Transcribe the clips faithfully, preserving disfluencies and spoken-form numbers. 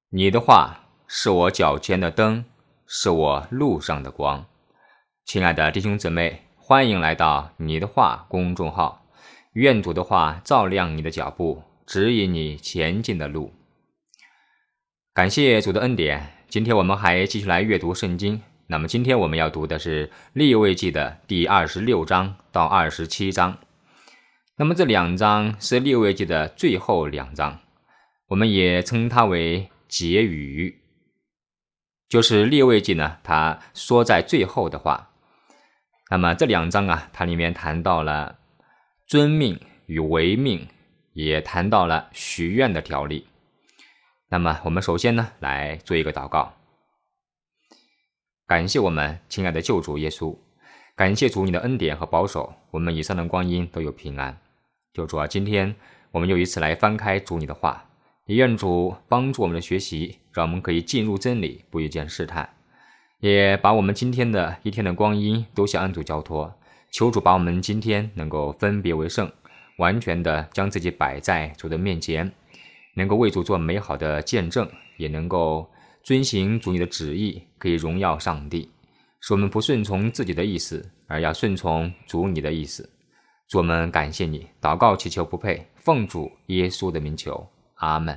你的话是我脚前的灯，是我路上的光。亲爱的弟兄姊妹，欢迎来到你的话公众号，愿主的话照亮你的脚步，指引你前进的路。感谢主的恩典，今天我们还继续来阅读圣经。那么今天我们要读的是利未记的第二十六章到二十七章。那么这两章是利未记的最后两章，我们也称它为结语，就是利未记呢它说在最后的话。那么这两章啊，它里面谈到了遵命与违命，也谈到了许愿的条例。那么我们首先呢来做一个祷告。感谢我们亲爱的救主耶稣，感谢主你的恩典和保守，我们以上的光阴都有平安。救主啊，今天我们又一次来翻开主你的话，也愿主帮助我们的学习，让我们可以进入真理，不遇见试探，也把我们今天的一天的光阴都向恩主交托。求主把我们今天能够分别为圣，完全的将自己摆在主的面前，能够为主做美好的见证，也能够遵行主你的旨意，可以荣耀上帝，使我们不顺从自己的意思，而要顺从主你的意思。主，我们感谢你，祷告祈求不配，奉主耶稣的名求，阿们。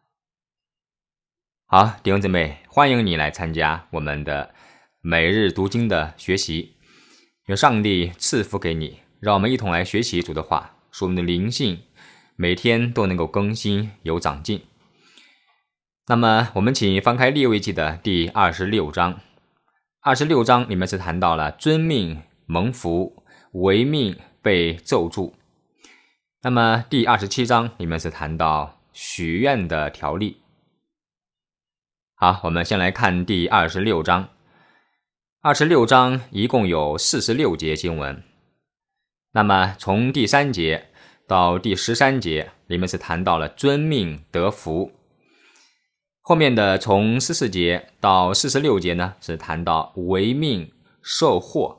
好，弟兄姊妹，欢迎你来参加我们的每日读经的学习，愿上帝赐福给你，让我们一同来学习主的话，使我们的灵性每天都能够更新有长进。那么我们请翻开利未记的第二十六章。二十六章里面是谈到了遵命蒙福，违命被咒诅。那么第二十七章里面是谈到许愿的条例。好，我们先来看第二十六章。二十六章一共有四十六节经文。那么从第三节到第十三节里面是谈到了遵命得福。后面的从十四节到四十六节呢，是谈到违命受祸。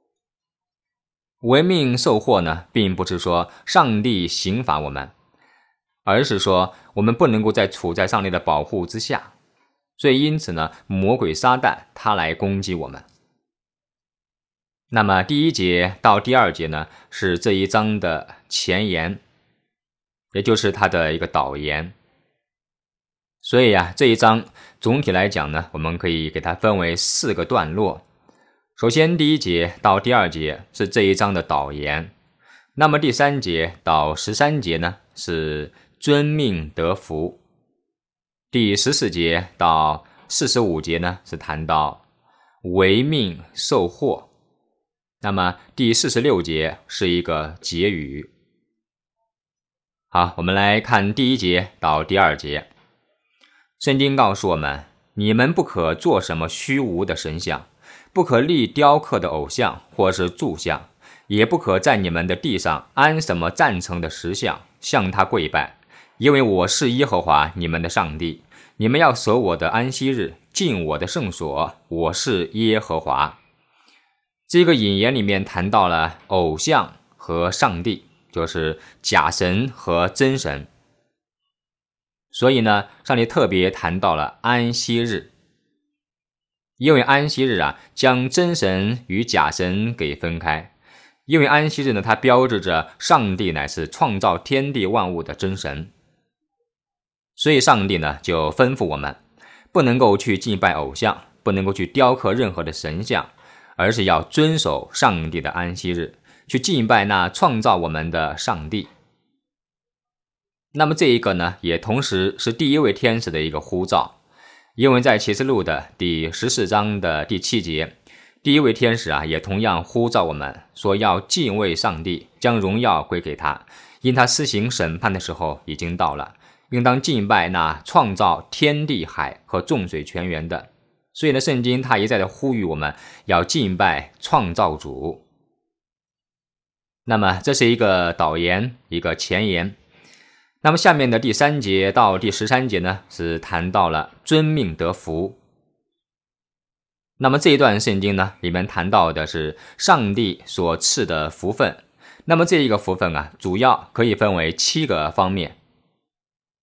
违命受祸呢，并不是说上帝刑罚我们，而是说我们不能够再处在上帝的保护之下，所以因此呢，魔鬼撒旦他来攻击我们。那么第一节到第二节呢，是这一章的前言，也就是它的一个导言。所以啊，这一章总体来讲呢，我们可以给它分为四个段落。首先第一节到第二节是这一章的导言，那么第三节到十三节呢是遵命得福，第十四节到四十五节呢是谈到违命受祸，那么第四十六节是一个结语。好，我们来看第一节到第二节。圣经告诉我们，你们不可做什么虚无的神像，不可立雕刻的偶像或是柱像，也不可在你们的地上安什么赞成的石像，向他跪拜，因为我是耶和华你们的上帝。你们要守我的安息日，进我的圣所，我是耶和华。这个引言里面谈到了偶像和上帝，就是假神和真神。所以呢，上帝特别谈到了安息日，因为安息日啊，将真神与假神给分开。因为安息日呢，它标志着上帝乃是创造天地万物的真神，所以上帝呢就吩咐我们，不能够去敬拜偶像，不能够去雕刻任何的神像，而是要遵守上帝的安息日，去敬拜那创造我们的上帝。那么这一个呢，也同时是第一位天使的一个呼召，因为在启示录的第十四章的第七节，第一位天使啊，也同样呼召我们说要敬畏上帝，将荣耀归给他，因他施行审判的时候已经到了，应当敬拜那创造天地海和众水泉源的。所以呢，圣经他一再的呼吁我们要敬拜创造主。那么这是一个导言，一个前言。那么下面的第三节到第十三节呢，是谈到了遵命得福。那么这一段圣经呢，里面谈到的是上帝所赐的福分。那么这一个福分啊，主要可以分为七个方面。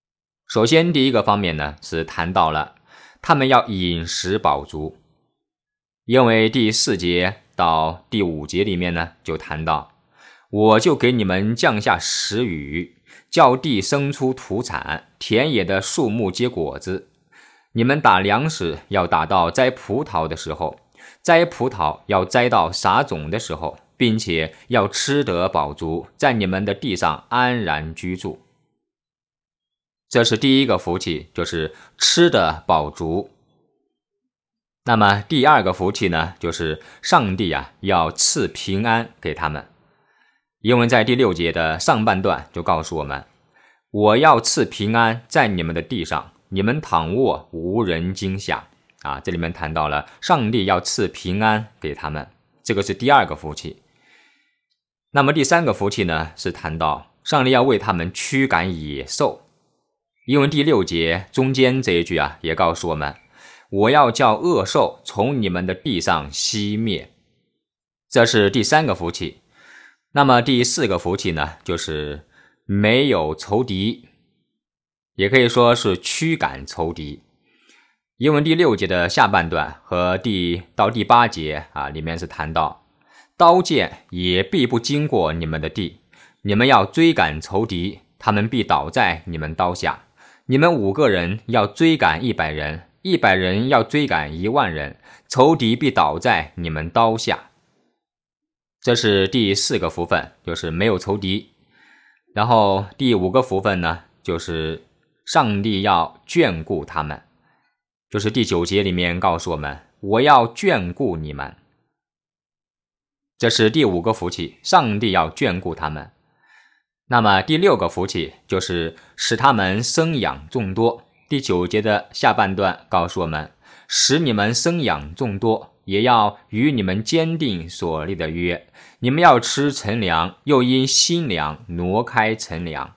首先第一个方面呢，是谈到了他们要饮食饱足，因为第四节到第五节里面呢，就谈到我就给你们降下时雨，叫地生出土产，田野的树木结果子。你们打粮食要打到摘葡萄的时候，摘葡萄要摘到撒种的时候，并且要吃得饱足，在你们的地上安然居住。这是第一个福气，就是吃得饱足。那么第二个福气呢，就是上帝啊要赐平安给他们。因为在第六节的上半段就告诉我们，我要赐平安在你们的地上，你们躺卧无人惊吓啊。这里面谈到了上帝要赐平安给他们，这个是第二个福气。那么第三个福气呢，是谈到上帝要为他们驱赶野兽。因为第六节中间这一句啊，也告诉我们，我要叫恶兽从你们的地上熄灭，这是第三个福气。那么第四个福气呢，就是没有仇敌，也可以说是驱赶仇敌。因为第六节的下半段和第到第八节啊，里面是谈到刀剑也必不经过你们的地，你们要追赶仇敌，他们必倒在你们刀下。你们五个人要追赶一百人，一百人要追赶一万人，仇敌必倒在你们刀下。这是第四个福分，就是没有仇敌。然后第五个福分呢，就是上帝要眷顾他们，就是第九节里面告诉我们，我要眷顾你们。这是第五个福气，上帝要眷顾他们。那么第六个福气就是使他们生养众多。第九节的下半段告诉我们，使你们生养众多，也要与你们坚定所立的约。你们要吃陈粮，又因新粮挪开陈粮。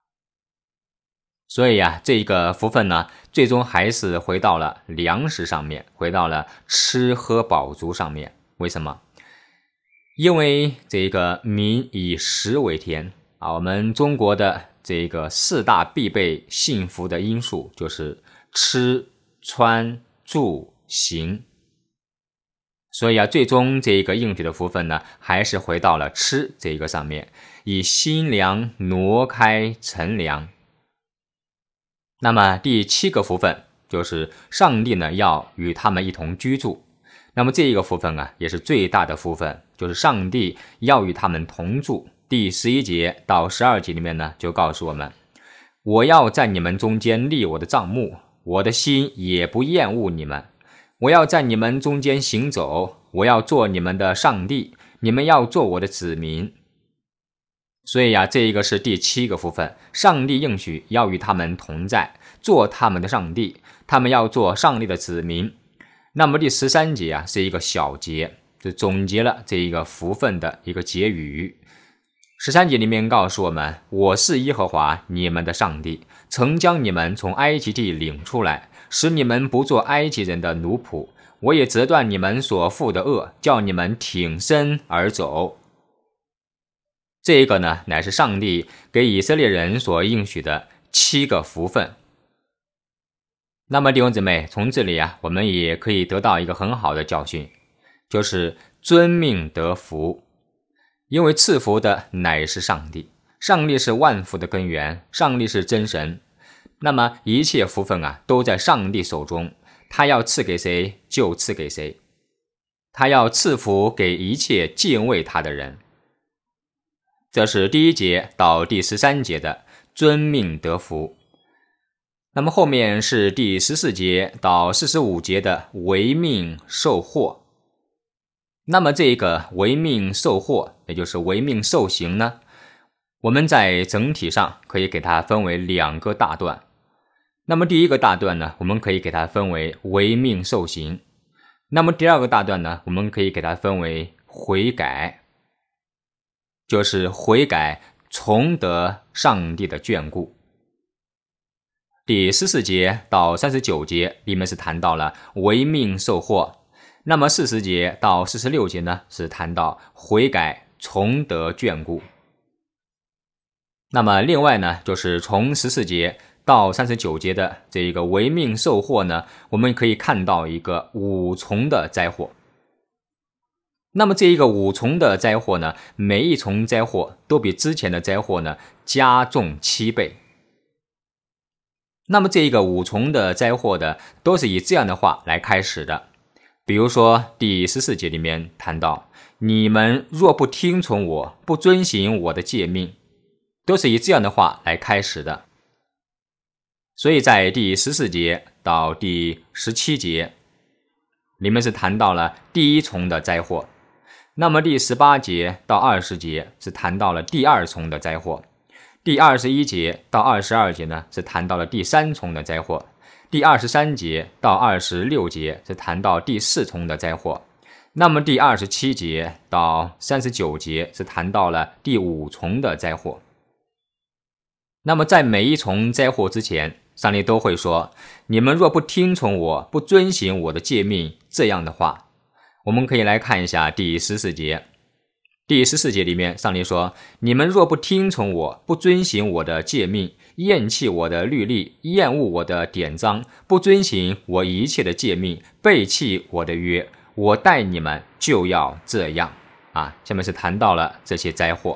所以啊，这个福分呢，最终还是回到了粮食上面，回到了吃喝饱足上面。为什么？因为这个民以食为天啊，我们中国的这个四大必备幸福的因素就是吃、穿、住、行。所以啊，最终这一个应许的福分呢，还是回到了吃这一个上面，以新粮挪开陈粮。那么第七个福分就是上帝呢要与他们一同居住。那么这一个福分啊，也是最大的福分，就是上帝要与他们同住。第十一节到十二节里面呢，就告诉我们，我要在你们中间立我的帐幕，我的心也不厌恶你们。我要在你们中间行走，我要做你们的上帝，你们要做我的子民。所以呀、啊，这一个是第七个福分，上帝应许要与他们同在，做他们的上帝，他们要做上帝的子民。那么第十三节啊，是一个小节，就总结了这一个福分的一个结语。十三节里面告诉我们，我是耶和华你们的上帝，曾将你们从埃及地领出来，使你们不做埃及人的奴仆。我也折断你们所负的恶，叫你们挺身而走。这个呢，乃是上帝给以色列人所应许的七个福分。那么弟兄姊妹，从这里啊，我们也可以得到一个很好的教训，就是遵命得福。因为赐福的乃是上帝，上帝是万福的根源，上帝是真神。那么一切福分啊，都在上帝手中，他要赐给谁就赐给谁，他要赐福给一切敬畏他的人。这是第一节到第十三节的遵命得福。那么后面是第十四节到四十五节的违命受祸。那么这个违命受祸，也就是违命受刑呢，我们在整体上可以给它分为两个大段。那么第一个大段呢，我们可以给它分为违命受刑。那么第二个大段呢，我们可以给它分为悔改，就是悔改重得上帝的眷顾。第十四节到三十九节里面是谈到了违命受祸，那么四十节到四十六节呢，是谈到悔改重得眷顾。那么另外呢，就是从十四节到三十九节的这一个违命受祸呢，我们可以看到一个五重的灾祸。那么这一个五重的灾祸呢，每一重灾祸都比之前的灾祸呢加重七倍。那么这一个五重的灾祸的都是以这样的话来开始的。比如说第十四节里面谈到，你们若不听从我，不遵行我的诫命，都是以这样的话来开始的。所以在第十四节到第十七节里面是谈到了第一重的灾祸，那么第十八节到二十节是谈到了第二重的灾祸，第二十一节到二十二节呢是谈到了第三重的灾祸，第二十三节到二十六节是谈到第四重的灾祸，那么第二十七节到三十九节是谈到了第五重的灾祸。那么在每一重灾祸之前，上帝都会说，你们若不听从我，不遵行我的诫命，这样的话。我们可以来看一下第十四节。第十四节里面上帝说，你们若不听从我，不遵行我的诫命，厌弃我的律例，厌恶我的典章，不遵行我一切的诫命，背弃我的约，我待你们就要这样啊。下面是谈到了这些灾祸。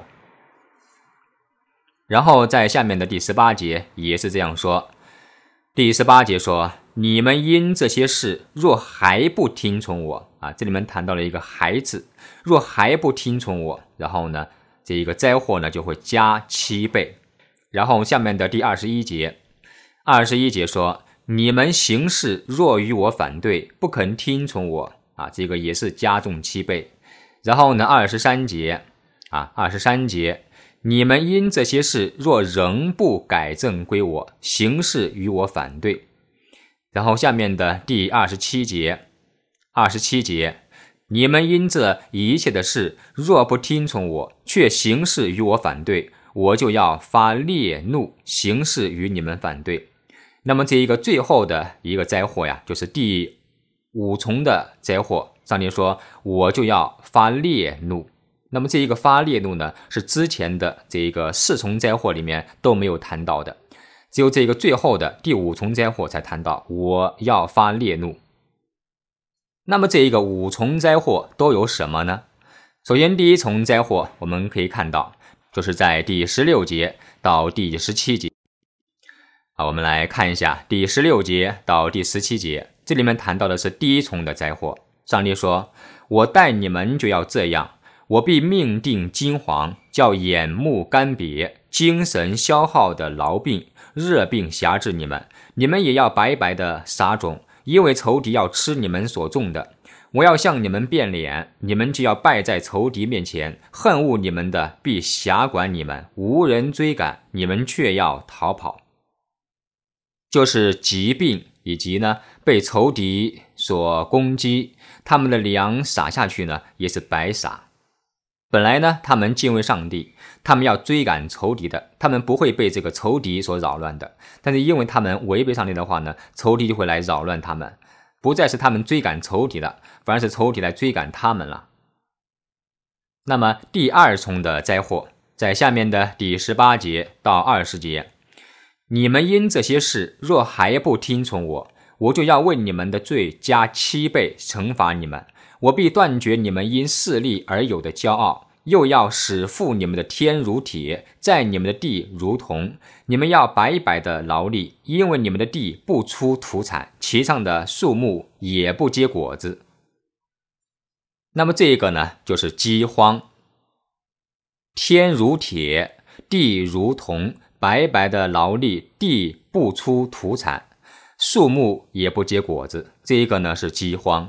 然后在下面的第十八节也是这样说。第十八节说，你们因这些事若还不听从我啊，这里面谈到了一个还字，若还不听从我，然后呢这一个灾祸呢就会加七倍。然后下面的第二十一节二十一节说，你们行事若与我反对，不肯听从我啊，这个也是加重七倍。然后呢二十三节啊二十三节，你们因这些事若仍不改正归我，行事与我反对。然后下面的第二十七节二十七节，你们因这一切的事若不听从我，却行事与我反对，我就要发烈怒，行事与你们反对。那么这一个最后的一个灾祸呀，就是第五重的灾祸，上帝说我就要发烈怒。那么这一个发烈怒呢，是之前的这一个四重灾祸里面都没有谈到的，只有这个最后的第五重灾祸才谈到我要发烈怒。那么这一个五重灾祸都有什么呢？首先第一重灾祸我们可以看到，就是在第十六节到第十七节。好，我们来看一下第十六节到第十七节，这里面谈到的是第一重的灾祸。上帝说，我待你们就要这样，我必命定金黄，叫眼目干瘪，精神消耗的痨病、热病辖制你们，你们也要白白的撒种，因为仇敌要吃你们所种的。我要向你们变脸，你们就要败在仇敌面前，恨恶你们的必辖管你们，无人追赶，你们却要逃跑。就是疾病以及呢被仇敌所攻击，他们的粮撒下去呢也是白撒。本来呢他们敬畏上帝，他们要追赶仇敌的，他们不会被这个仇敌所扰乱的，但是因为他们违背上帝的话呢，仇敌就会来扰乱他们，不再是他们追赶仇敌了，反而是仇敌来追赶他们了。那么第二重的灾祸在下面的第十八节到二十节，你们因这些事若还不听从我，我就要为你们的罪加七倍惩罚你们，我必断绝你们因势力而有的骄傲，又要使覆你们的天如铁，在你们的地如铜，你们要白白的劳力，因为你们的地不出土产，其上的树木也不结果子。那么这个呢就是饥荒。天如铁，地如铜，白白的劳力，地不出土产，树木也不结果子，这一个呢是饥荒。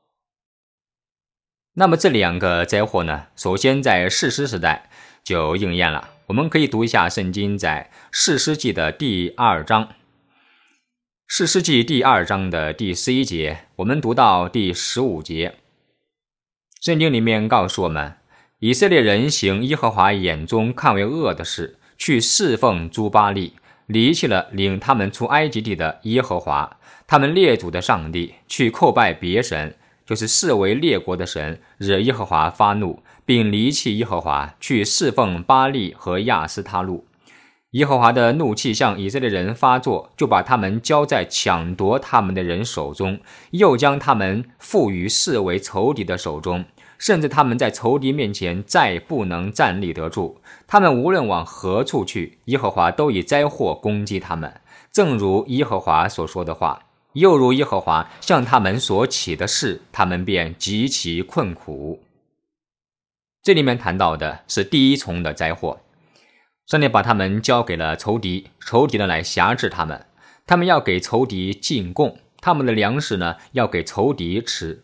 那么这两个灾祸呢，首先在士师时代就应验了。我们可以读一下圣经在士师记的第二章，士师记第二章的第十一节，我们读到第十五节。圣经里面告诉我们，以色列人行耶和华眼中看为恶的事，去侍奉诸巴力，离弃了领他们出埃及地的耶和华，他们列祖的上帝，去叩拜别神，就是视为列国的神，惹耶和华发怒，并离弃耶和华，去侍奉巴力和亚斯他路。 耶和华的怒气向以色列人发作，就把他们交在抢夺他们的人手中，又将他们赋予视为仇敌的手中，甚至他们在仇敌面前再不能站立得住。他们无论往何处去，耶和华都以灾祸攻击他们，正如耶和华所说的话，又如耶和华向他们所起的事，他们便极其困苦。这里面谈到的是第一重的灾祸，上帝把他们交给了仇敌，仇敌呢来辖制他们，他们要给仇敌进贡，他们的粮食呢要给仇敌吃。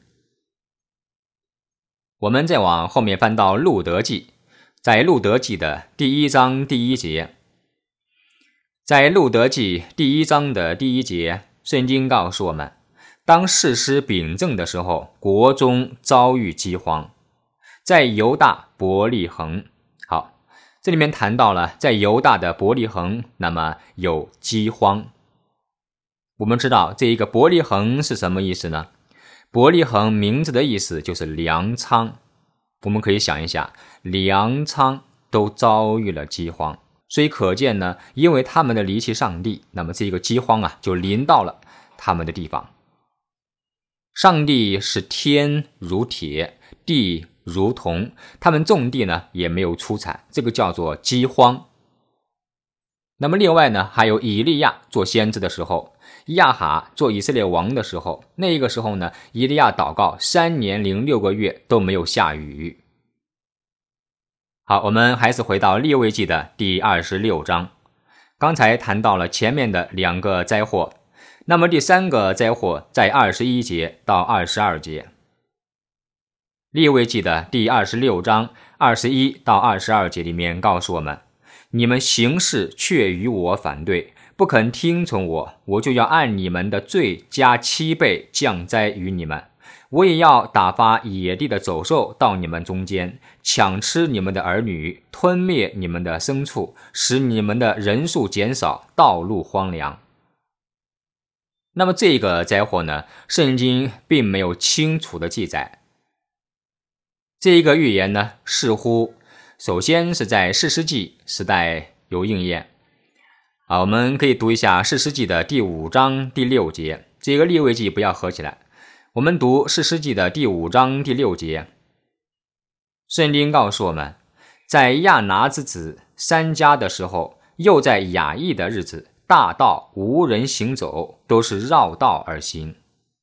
我们再往后面翻到路德记，在路德记的第一章第一节，在路德记第一章的第一节，圣经告诉我们，当士师秉政的时候，国中遭遇饥荒，在犹大伯利恒。好，这里面谈到了在犹大的伯利恒，那么有饥荒。我们知道这一个伯利恒是什么意思呢？伯利恒名字的意思就是粮仓。我们可以想一下，粮仓都遭遇了饥荒，所以可见呢，因为他们的离弃上帝，那么这个饥荒啊就临到了他们的地方。上帝是天如铁，地如铜，他们种地呢也没有出产，这个叫做饥荒。那么另外呢，还有以利亚做先知的时候，亚哈做以色列王的时候，那个时候呢，以利亚祷告三年零六个月都没有下雨。好，我们还是回到利未记的第二十六章，刚才谈到了前面的两个灾祸，那么第三个灾祸在二十一节到二十二节。利未记的第二十六章二十一到二十二节里面告诉我们，你们行事却与我反对，不肯听从我，我就要按你们的罪加七倍降灾于你们。我也要打发野地的走兽到你们中间，抢吃你们的儿女，吞灭你们的牲畜，使你们的人数减少，道路荒凉。那么这个灾祸呢，圣经并没有清楚的记载。这一个预言呢，似乎首先是在士师记时代有应验。啊，我们可以读一下士师记的第五章第六节，这个利未记不要合起来。我们读士师记的第五章第六节，圣经告诉我们，在亚拿之子三家的时候，又在雅亿的日子，大道无人行走，都是绕道而行。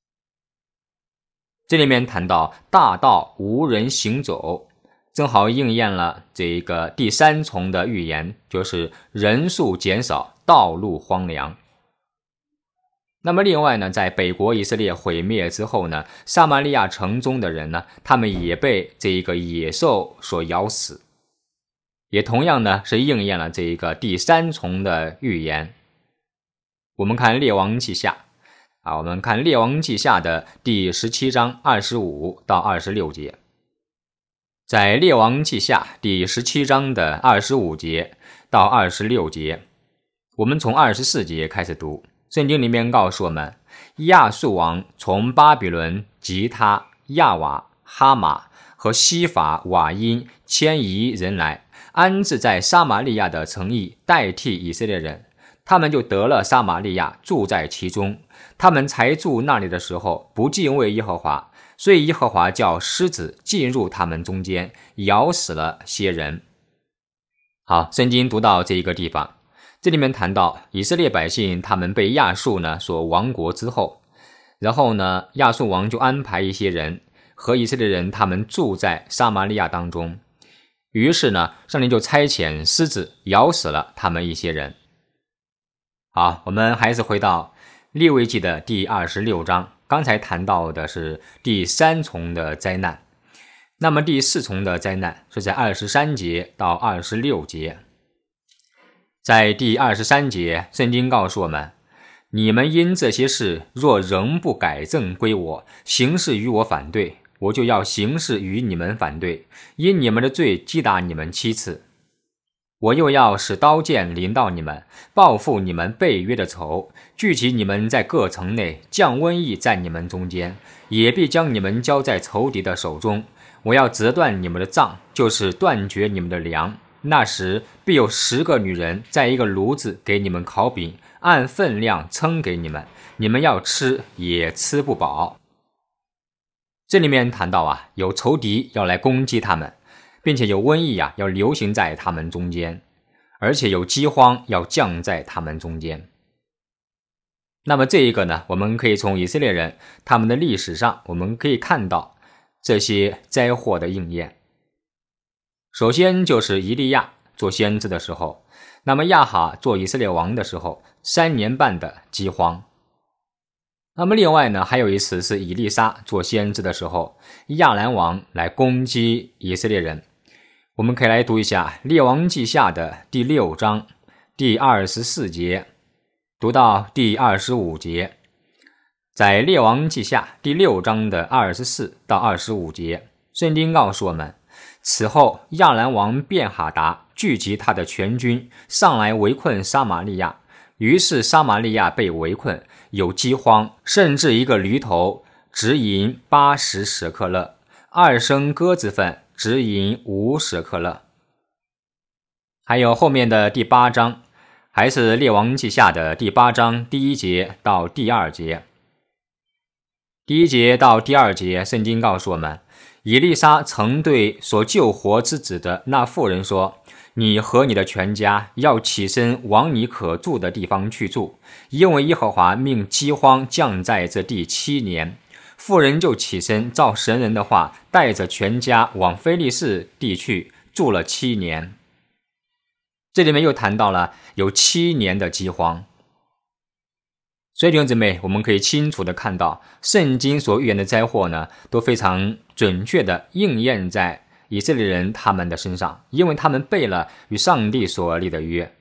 这里面谈到大道无人行走，正好应验了这一个第三重的预言，就是人数减少，道路荒凉。那么另外呢，在北国以色列毁灭之后呢，撒玛利亚城中的人呢，他们也被这一个野兽所咬死，也同样呢是应验了这一个第三重的预言。我们看列王记下啊，我们看列王记下的第十七章二十五到二十六节。在列王记下第十七章的二十五节到二十六节，我们从二十四节开始读。圣经里面告诉我们，亚述王从巴比伦、吉他、亚瓦、哈马和西法、瓦因迁移人来，安置在撒玛利亚的城邑，代替以色列人。他们就得了撒玛利亚，住在其中。他们才住那里的时候，不敬畏耶和华，所以耶和华叫狮子进入他们中间，咬死了些人。好，圣经读到这一个地方，这里面谈到以色列百姓他们被亚述呢所亡国之后，然后呢亚述王就安排一些人和以色列人他们住在撒玛利亚当中，于是呢上帝就差遣狮子咬死了他们一些人。好，我们还是回到利未记的第二十六章，刚才谈到的是第三重的灾难，那么第四重的灾难是在二十三节到二十六节。在第二十三节，圣经告诉我们，你们因这些事若仍不改正归我，行事与我反对，我就要行事与你们反对，因你们的罪击打你们七次。我又要使刀剑临到你们，报复你们背约的仇，聚集你们在各城内，降瘟疫在你们中间，也必将你们交在仇敌的手中。我要折断你们的杖，就是断绝你们的粮。 那时必有十个女人在一个炉子给你们烤饼，按分量称给你们，你们要吃也吃不饱。这里面谈到啊，有仇敌要来攻击他们，并且有瘟疫啊要流行在他们中间，而且有饥荒要降在他们中间。那么这一个呢，我们可以从以色列人他们的历史上，我们可以看到这些灾祸的应验。首先就是以利亚做先知的时候，那么亚哈做以色列王的时候，三年半的饥荒。那么另外呢，还有一次是以利沙做先知的时候，亚兰王来攻击以色列人。我们可以来读一下列王记下的第六章第二十四节读到第二十五节。在列王记下第六章的二十四到二十五节，圣经告诉我们，此后亚兰王便哈达聚集他的全军，上来围困撒玛利亚，于是撒玛利亚被围困，有饥荒，甚至一个驴头值银八十舍克勒，二升鸽子粪值银五舍克勒。还有后面的第八章，还是列王记下的第八章第一节到第二节。第一节到第二节，圣经告诉我们，以利沙曾对所救活之子的那妇人说，你和你的全家要起身往你可住的地方去住，因为耶和华命饥荒降在这地七年。妇人就起身照神人的话，带着全家往非利士地去，住了七年。这里面又谈到了有七年的饥荒。所以弟兄姊妹，我们可以清楚的看到，圣经所预言的灾祸呢，都非常准确的应验在以色列人他们的身上，因为他们背了与上帝所立的约。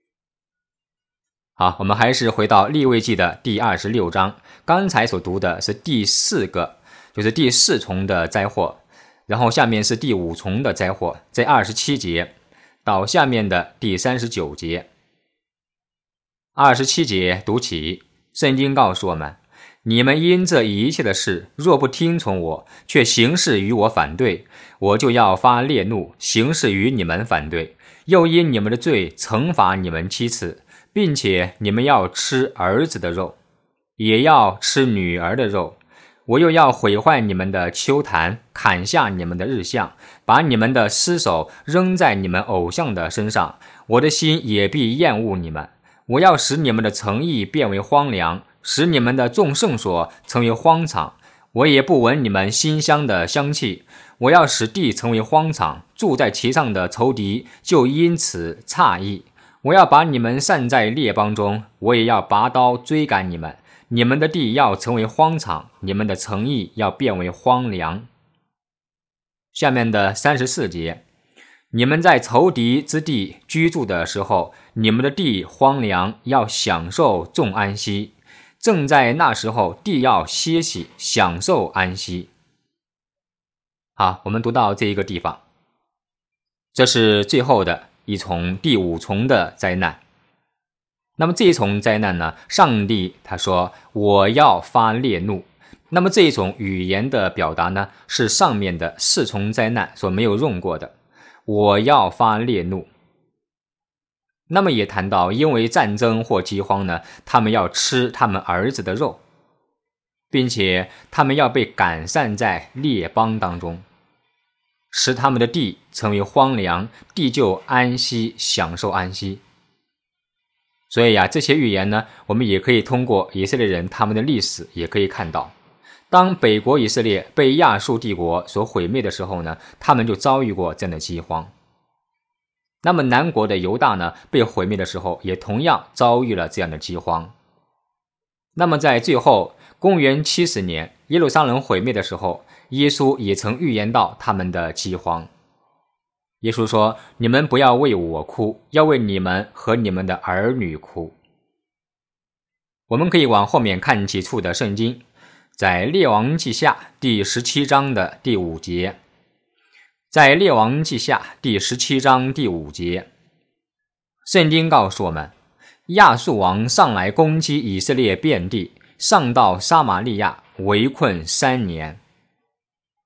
好，我们还是回到利未记的第二十六章，刚才所读的是第四个，就是第四重的灾祸，然后下面是第五重的灾祸，在二十七节到下面的第三十九节。二十七节读起，圣经告诉我们，你们因这一切的事，若不听从我，却行事与我反对，我就要发烈怒，行事与你们反对，又因你们的罪惩罚你们七次，并且你们要吃儿子的肉，也要吃女儿的肉。我又要毁坏你们的丘坛，砍下你们的日像，把你们的尸首扔在你们偶像的身上，我的心也必厌恶你们。我要使你们的城邑变为荒凉，使你们的众圣所成为荒场，我也不闻你们馨香的香气。我要使地成为荒场，住在其上的仇敌就因此诧异。我要把你们散在列邦中，我也要拔刀追赶你们，你们的地要成为荒场，你们的城邑要变为荒凉。下面的三十四节，你们在仇敌之地居住的时候，你们的地荒凉，要享受众安息。正在那时候，地要歇息，享受安息。好，我们读到这一个地方，这是最后的一重第五重的灾难。那么这一重灾难呢，上帝他说我要发烈怒。那么这一种语言的表达呢，是上面的四重灾难所没有用过的，我要发烈怒。那么也谈到因为战争或饥荒呢，他们要吃他们儿子的肉，并且他们要被赶散在列邦当中，使他们的地成为荒凉，地就安息，享受安息。所以呀、啊，这些预言呢，我们也可以通过以色列人他们的历史也可以看到，当北国以色列被亚述帝国所毁灭的时候呢，他们就遭遇过这样的饥荒。那么南国的犹大呢，被毁灭的时候也同样遭遇了这样的饥荒。那么在最后公元七十年耶路撒冷毁灭的时候，耶稣也曾预言到他们的饥荒。耶稣说，你们不要为我哭，要为你们和你们的儿女哭。我们可以往后面看几处的圣经，在列王记下第十七章的第五节，在列王记下第十七章第五节，圣经告诉我们，亚述王上来攻击以色列遍地，上到撒玛利亚，围困三年。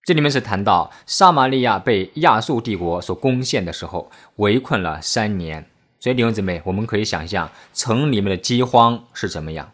这里面是谈到撒玛利亚被亚述帝国所攻陷的时候，围困了三年。所以弟兄姊妹，我们可以想象城里面的饥荒是怎么样。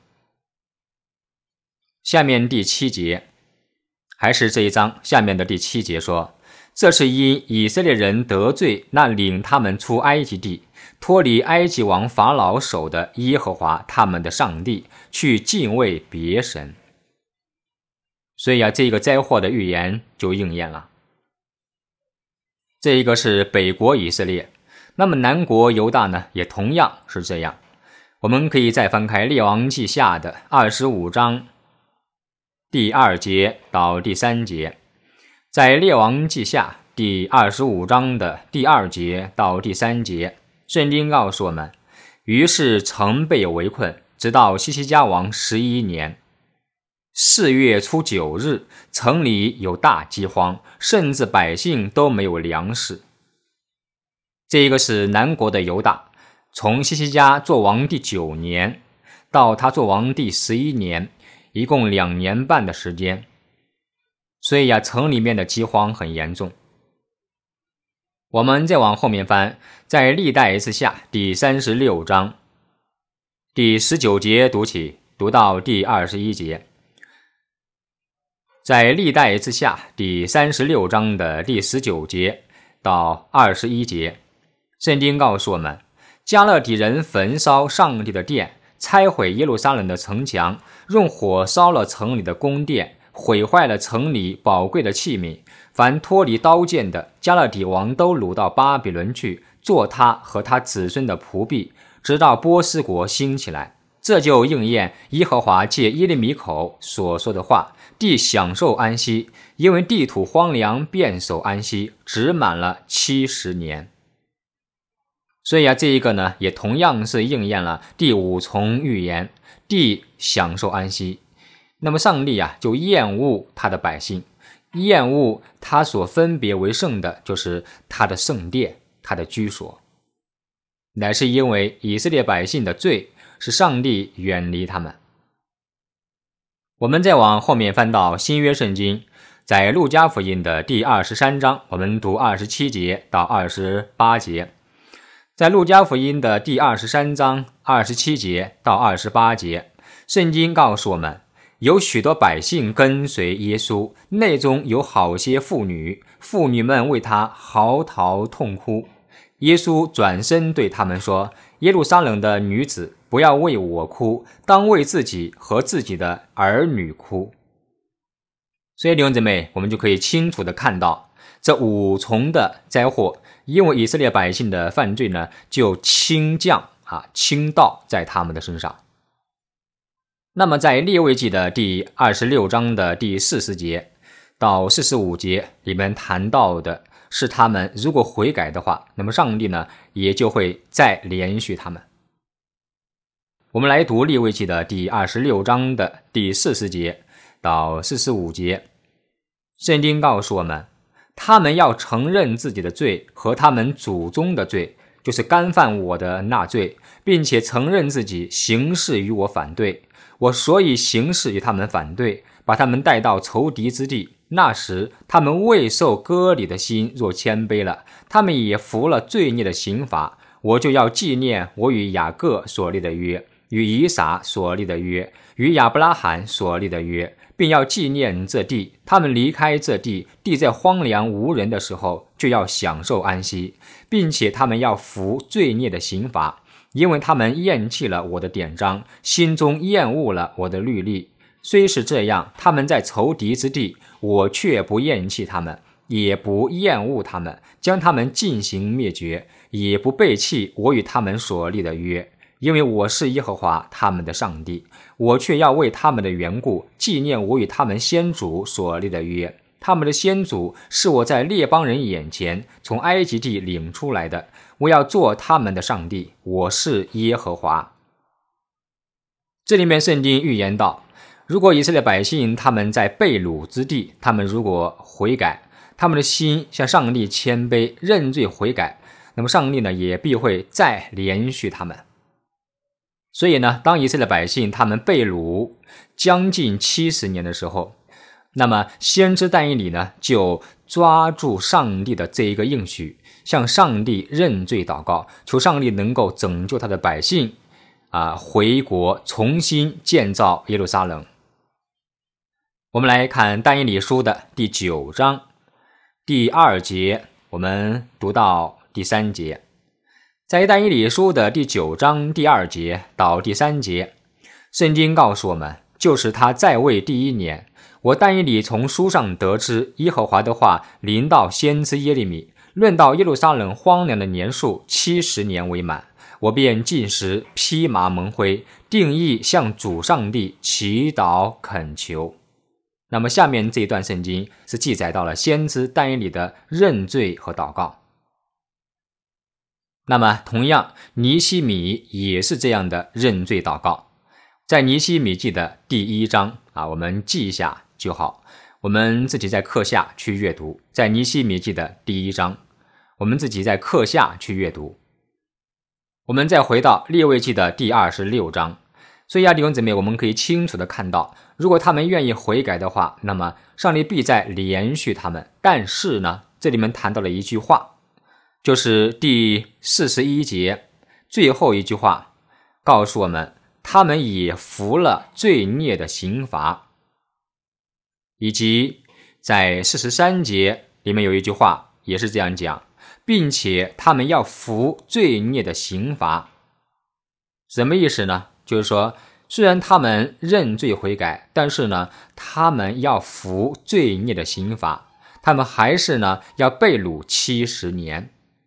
下面第七节，还是这一章下面的第七节说，这是因以色列人得罪那领他们出埃及地，脱离埃及王法老手的耶和华他们的上帝，去敬畏别神。所以啊，这个灾祸的预言就应验了。这一个是北国以色列，那么南国犹大呢，也同样是这样。我们可以再翻开列王记下的二十五章第二节到第三节。在列王记下第二十五章的第二节到第三节，圣经告诉我们，于是城被围困，直到西西家王十一年四月初九日，城里有大饥荒，甚至百姓都没有粮食。这个是南国的犹大，从西西家做王第九年到他做王第十一年，一共两年半的时间。所以呀、啊，城里面的饥荒很严重。我们再往后面翻，在历代志下第三十六章第十九节读起，读到第二十一节。在历代志下第三十六章的第十九节到二十一节，圣经告诉我们，迦勒底人焚烧上帝的殿，拆毁耶路撒冷的城墙，用火烧了城里的宫殿，毁坏了城里宝贵的器皿。凡脱离刀剑的，迦勒底王都掳到巴比伦去，做他和他子孙的仆婢，直到波斯国兴起来。这就应验耶和华借耶利米口所说的话，地享受安息，因为地土荒凉，便守安息，只满了七十年。所以啊，这一个呢，也同样是应验了第五重预言，地享受安息。那么上帝啊，就厌恶他的百姓，厌恶他所分别为圣的，就是他的圣殿，他的居所，乃是因为以色列百姓的罪，使上帝远离他们。我们再往后面翻到新约圣经，在路加福音的第二十三章，我们读二十七节到二十八节。在路加福音的第二十三章二十七节到二十八节，圣经告诉我们，有许多百姓跟随耶稣，内中有好些妇女，妇女们为他嚎啕痛哭。耶稣转身对他们说，耶路撒冷的女子，不要为我哭，当为自己和自己的儿女哭。所以弟兄姊妹，我们就可以清楚地看到这五重的灾祸，因为以色列百姓的犯罪呢，就倾降啊倾倒在他们的身上。那么在列位记的第二十六章的第四十节到四十五节里面谈到的是，他们如果悔改的话，那么上帝呢也就会再连续他们。我们来读列位记的第二十六章的第四十节到四十五节，圣经告诉我们，他们要承认自己的罪和他们祖宗的罪，就是干犯我的那罪，并且承认自己行事与我反对，我所以行事与他们反对，把他们带到仇敌之地。那时他们未受割礼的心若谦卑了，他们也服了罪孽的刑罚，我就要纪念我与雅各所立的约，与以撒所立的约，与亚伯拉罕所立的约，并要纪念这地。他们离开这地，地在荒凉无人的时候，就要享受安息，并且他们要服罪孽的刑罚，因为他们厌弃了我的典章，心中厌恶了我的律例。虽是这样，他们在仇敌之地，我却不厌弃他们，也不厌恶他们，将他们进行灭绝，也不背弃我与他们所立的约。因为我是耶和华他们的上帝，我却要为他们的缘故纪念我与他们先祖所立的约。他们的先祖是我在列邦人眼前从埃及地领出来的，我要做他们的上帝，我是耶和华。这里面圣经预言到，如果以色列百姓他们在被掳之地，他们如果悔改，他们的心向上帝谦卑认罪悔改，那么上帝呢也必会再连续他们。所以呢，当以色列百姓他们被掳将近七十年的时候， 那么先知但以理呢，就抓住上帝的这一个应许，向上帝认罪祷告，求上帝能够拯救他的百姓啊，回国重新建造耶路撒冷。我们来看但以理书的第九章第二节，我们读到第三节。在但以理书的第九章第二节到第三节，圣经告诉我们，就是他在位第一年，我但以理从书上得知耶和华的话临到先知耶利米，论到耶路撒冷荒凉的年数七十年为满，我便禁食披麻蒙灰，定义向主上帝祈祷恳求。那么下面这一段圣经是记载到了先知但以理的认罪和祷告。那么同样尼希米也是这样的认罪祷告，在尼希米记的第一章啊，我们记一下就好，我们自己在课下去阅读，在尼希米记的第一章，我们自己在课下去阅读。我们再回到列位记的第二十六章，所以啊，弟兄姊妹，我们可以清楚的看到，如果他们愿意悔改的话，那么上帝必再连续他们。但是呢，这里面谈到了一句话，就是第四十一节最后一句话告诉我们，他们也服了罪孽的刑罚。以及在四十三节里面有一句话也是这样讲，并且他们要服罪孽的刑罚。什么意思呢？就是说，虽然他们认罪悔改，但是呢，他们要服罪孽的刑罚，他们还是呢要被掳七十年，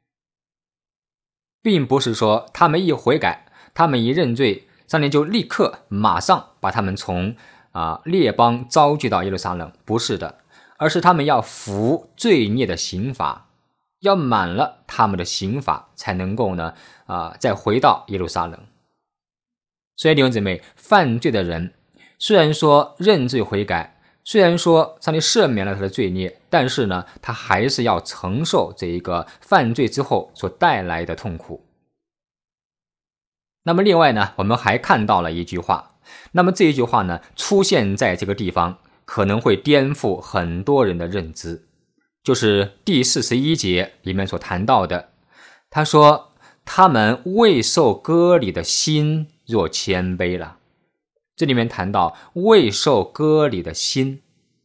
并不是说他们一悔改，他们一认罪，上帝就立刻马上把他们从啊列邦招聚到耶路撒冷，不是的，而是他们要服罪孽的刑罚，要满了他们的刑罚，才能够呢啊再回到耶路撒冷。所以弟兄姊妹，犯罪的人虽然说认罪悔改，虽然说上帝赦免了他的罪孽，但是呢，他还是要承受这一个犯罪之后所带来的痛苦。那么另外呢，我们还看到了一句话，那么这一句话呢，出现在这个地方可能会颠覆很多人的认知，就是第四十一节里面所谈到的，他说他们未受割礼的心若谦卑了。这里面谈到未受割礼的心，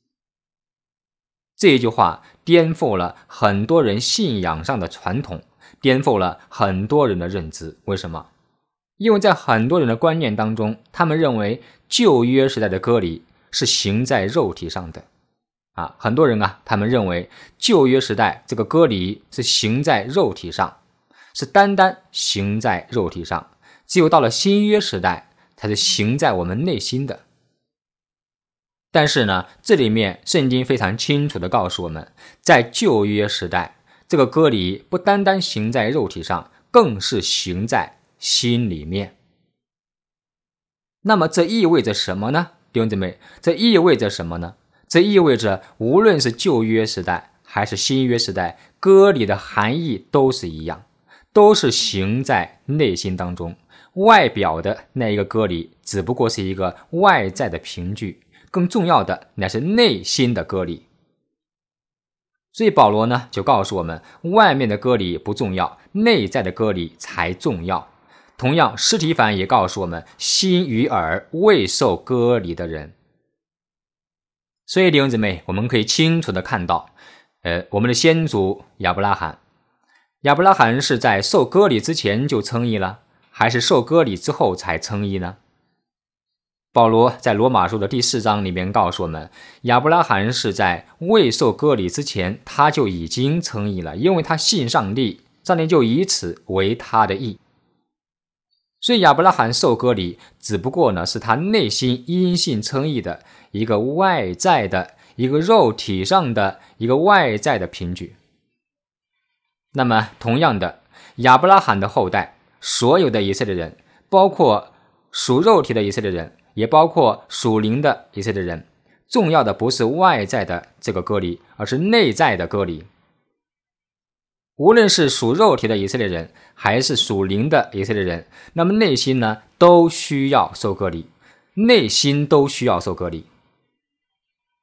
这一句话颠覆了很多人信仰上的传统，颠覆了很多人的认知。为什么？因为在很多人的观念当中，他们认为旧约时代的割礼是行在肉体上的啊，很多人啊，他们认为旧约时代这个割礼是行在肉体上，是单单行在肉体上，只有到了新约时代才是行在我们内心的。但是呢，这里面圣经非常清楚地告诉我们，在旧约时代，这个割礼不单单行在肉体上，更是行在心里面。那么这意味着什么呢？弟兄姊妹，这意味着什么呢？这意味着无论是旧约时代还是新约时代，割礼的含义都是一样，都是行在内心当中。外表的那一个割礼只不过是一个外在的凭据，更重要的乃是内心的割礼。所以保罗呢就告诉我们，外面的割礼不重要，内在的割礼才重要。同样，司提反也告诉我们，心与耳未受割礼的人。所以弟兄姊妹，我们可以清楚地看到，呃，我们的先祖亚伯拉罕，亚伯拉罕是在受割礼之前就称义了，还是受割礼之后才称义呢？保罗在罗马书的第四章里面告诉我们，亚伯拉罕是在未受割礼之前他就已经称义了，因为他信上帝，上帝就以此为他的义。所以亚伯拉罕受割礼只不过呢是他内心因信称义的一个外在的一个肉体上的一个外在的凭据。那么同样的，亚伯拉罕的后代所有的以色列人，包括属肉体的以色列人，也包括属灵的以色列人，重要的不是外在的这个割礼，而是内在的割礼。无论是属肉体的以色列人还是属灵的以色列人，那么内心呢都需要受割礼，内心都需要受割礼。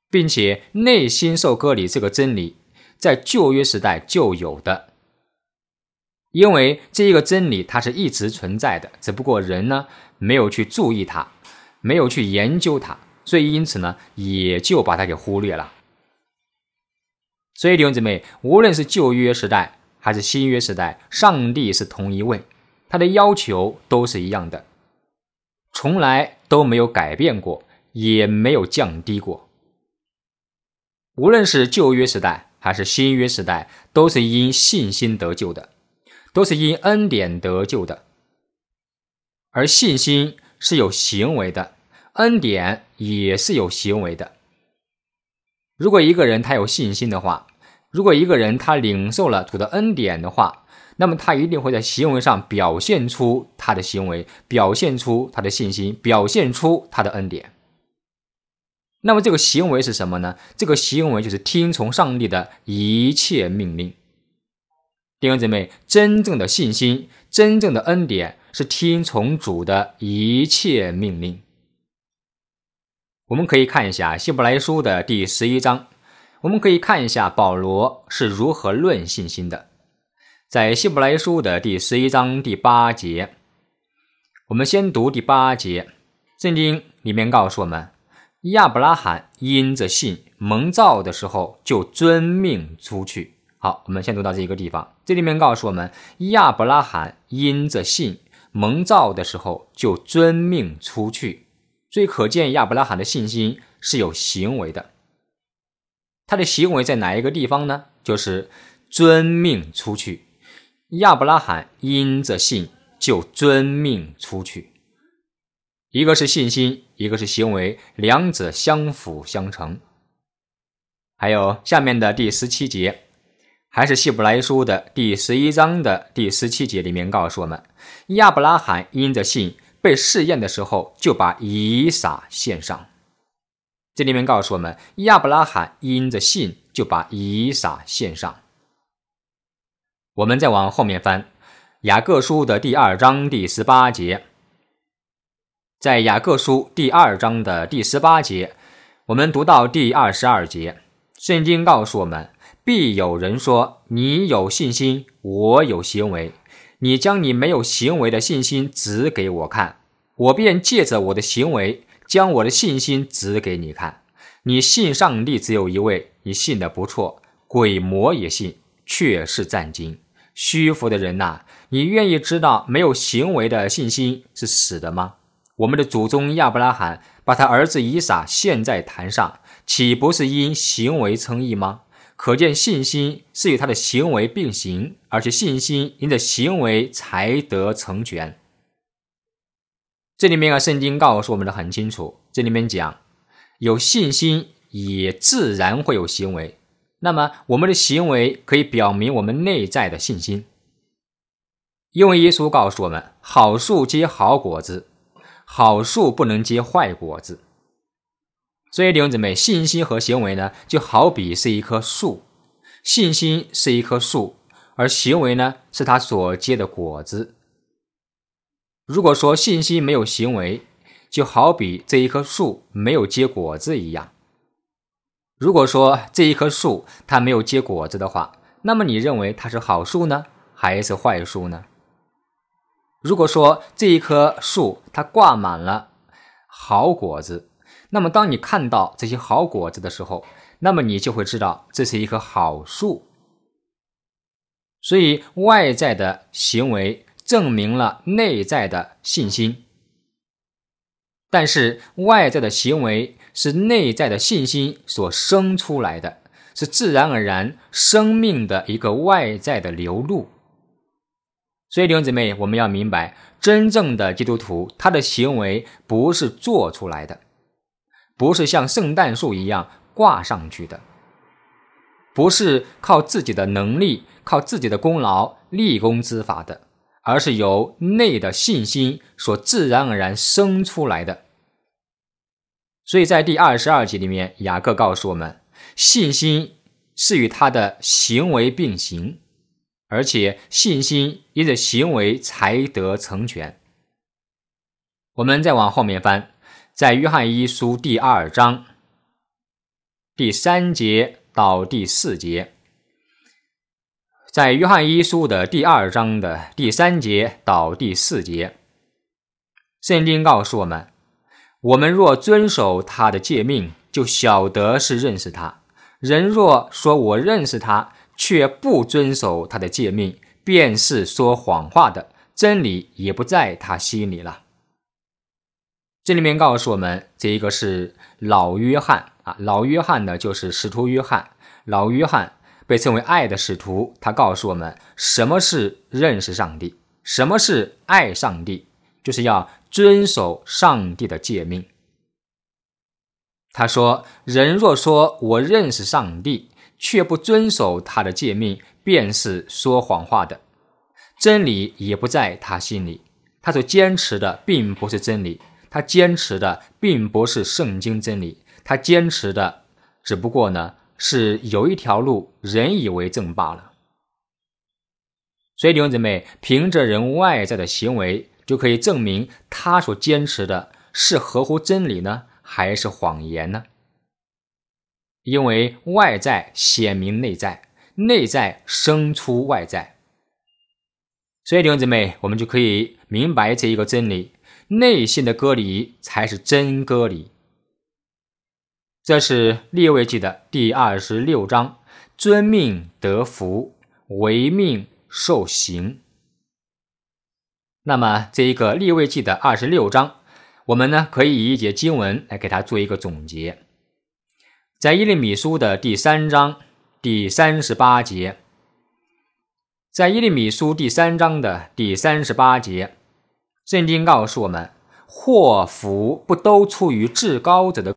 并且内心受割礼这个真理在旧约时代就有的。因为这一个真理它是一直存在的，只不过人呢没有去注意它，没有去研究它，所以因此呢也就把它给忽略了。所以弟兄姊妹，无论是旧约时代还是新约时代，上帝是同一位，他的要求都是一样的，从来都没有改变过，也没有降低过。无论是旧约时代还是新约时代，都是因信心得救的，都是因恩典得救的。而信心是有行为的，恩典也是有行为的。如果一个人他有信心的话，如果一个人他领受了主的恩典的话，那么他一定会在行为上表现出他的行为，表现出他的信心，表现出他的恩典。那么这个行为是什么呢？这个行为就是听从上帝的一切命令。弟兄姊妹，真正的信心，真正的恩典是听从主的一切命令。我们可以看一下希伯来书的第十一章，我们可以看一下保罗是如何论信心的。在希伯来书的第十一章第八节，我们先读第八节，圣经里面告诉我们，亚伯拉罕因着信蒙召的时候就遵命出去。好，我们先读到这一个地方，这里面告诉我们，亚伯拉罕因着信蒙召的时候就遵命出去。所以可见亚伯拉罕的信心是有行为的。他的行为在哪一个地方呢？就是遵命出去。亚伯拉罕因着信就遵命出去。一个是信心，一个是行为，两者相辅相成。还有下面的第十七节，还是希伯来书的第十一章的第十七节里面告诉我们，亚伯拉罕因着信被试验的时候就把以撒献上。这里面告诉我们，亚伯拉罕因着信就把以撒献上。我们再往后面翻，雅各书的第二章第十八节。在雅各书第二章的第十八节，我们读到第二十二节，圣经告诉我们，必有人说，你有信心，我有行为，你将你没有行为的信心指给我看，我便借着我的行为将我的信心指给你看。你信上帝只有一位，你信得不错，鬼魔也信，却是战惊。虚浮的人啊，你愿意知道没有行为的信心是死的吗？我们的祖宗亚伯拉罕把他儿子以撒献在坛上，岂不是因行为称义吗？可见信心是与他的行为并行，而且信心因着行为才得成全。这里面啊，圣经告诉我们的很清楚，这里面讲有信心也自然会有行为，那么我们的行为可以表明我们内在的信心。因为耶稣告诉我们，好树结好果子，好树不能结坏果子。所以弟兄姊妹，信心和行为呢，就好比是一棵树，信心是一棵树，而行为呢，是它所结的果子。如果说信心没有行为，就好比这一棵树没有结果子一样。如果说这一棵树它没有结果子的话，那么你认为它是好树呢，还是坏树呢？如果说这一棵树它挂满了好果子，那么当你看到这些好果子的时候，那么你就会知道这是一棵好树。所以外在的行为证明了内在的信心，但是外在的行为是内在的信心所生出来的，是自然而然生命的一个外在的流露。所以弟兄姊妹，我们要明白，真正的基督徒他的行为不是做出来的，不是像圣诞树一样挂上去的，不是靠自己的能力，靠自己的功劳立功之法的，而是由内的信心所自然而然生出来的。所以在第二十二节里面，雅各告诉我们，信心是与他的行为并行，而且信心因着行为才得成全。我们再往后面翻，在约翰一书第二章， 第三节到第四节。在约翰一书的第二章的第三节到第四节，圣经告诉我们，我们若遵守他的诫命，就晓得是认识他。人若说我认识他，却不遵守他的诫命，便是说谎话的，真理也不在他心里了。这里面告诉我们，这一个是老约翰啊，老约翰呢就是使徒约翰，老约翰被称为爱的使徒，他告诉我们什么是认识上帝，什么是爱上帝，就是要遵守上帝的诫命。他说，人若说我认识上帝，却不遵守他的诫命，便是说谎话的，真理也不在他心里。他所坚持的并不是真理，他坚持的并不是圣经真理，他坚持的只不过呢是有一条路人以为正罢了。所以弟兄姊妹，凭着人外在的行为就可以证明他所坚持的是合乎真理呢，还是谎言呢？因为外在显明内在，内在生出外在。所以弟兄姊妹，我们就可以明白这一个真理，内心的割礼才是真割礼。这是利未记的第二十六章，遵命得福，违命受刑。那么这一个利未记的二十六章，我们呢可以以一节经文来给它做一个总结。在耶利米书的第三章第三十八节，在耶利米书第三章的第三十八节，圣经告诉我们，祸福不都出于至高者的。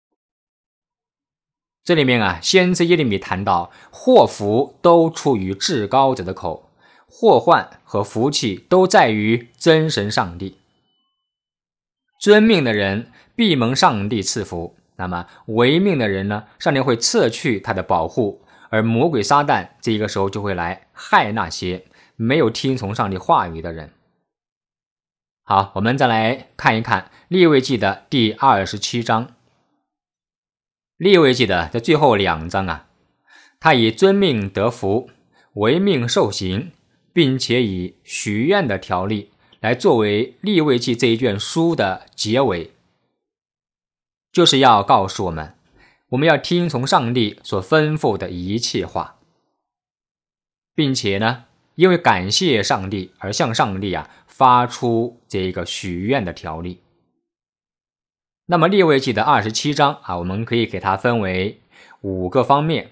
这里面啊，先知耶利米谈到祸福都出于至高者的口，祸患和福气都在于真神上帝。遵命的人必蒙上帝赐福，那么违命的人呢，上帝会撤去他的保护，而魔鬼撒旦这个时候就会来害那些没有听从上帝话语的人。好，我们再来看一看利未记的第二十七章。利未记的这最后两章啊，他以遵命得福，违命受刑，并且以许愿的条例来作为利未记这一卷书的结尾，就是要告诉我们，我们要听从上帝所吩咐的一切话，并且呢，因为感谢上帝而向上帝啊发出这个许愿的条例。那么利未记的二十七章啊，我们可以给它分为五个方面，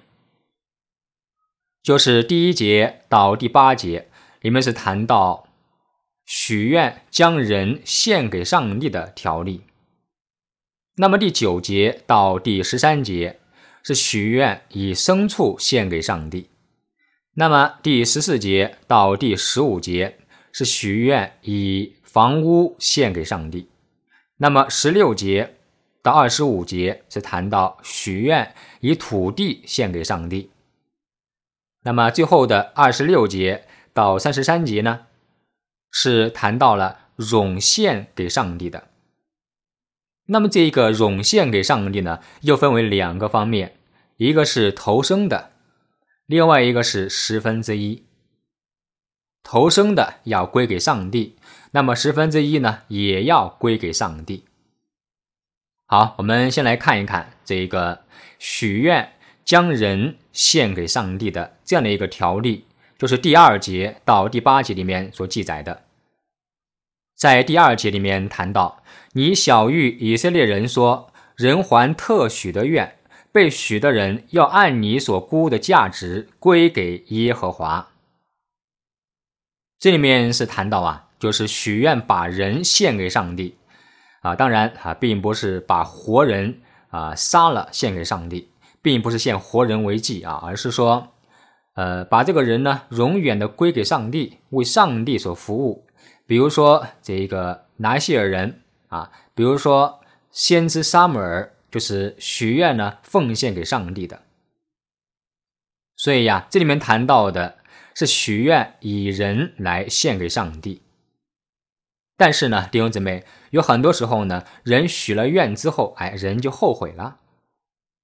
就是第一节到第八节里面是谈到许愿将人献给上帝的条例。那么第九节到第十三节是许愿以牲畜献给上帝。那么第十四节到第十五节是许愿以房屋献给上帝。那么十六节到二十五节是谈到许愿以土地献给上帝。那么最后的二十六节到三十三节呢，是谈到了冗献给上帝的。那么这个冗献给上帝呢，又分为两个方面，一个是头生的，另外一个是十分之一。头生的要归给上帝，那么十分之一呢，也要归给上帝。好，我们先来看一看这个许愿将人献给上帝的这样的一个条例，就是第二节到第八节里面所记载的。在第二节里面谈到，你晓谕以色列人说，人还特许的愿，被许的人要按你所估的价值归给耶和华。这里面是谈到啊，就是许愿把人献给上帝啊，当然啊，并不是把活人啊杀了献给上帝，并不是献活人为祭啊，而是说，呃，把这个人呢永远的归给上帝，为上帝所服务。比如说这个拿西尔人啊，比如说先知撒母耳，就是许愿呢奉献给上帝的。所以呀，这里面谈到的是许愿以人来献给上帝。但是呢，弟兄姊妹，有很多时候呢，人许了愿之后，哎，人就后悔了。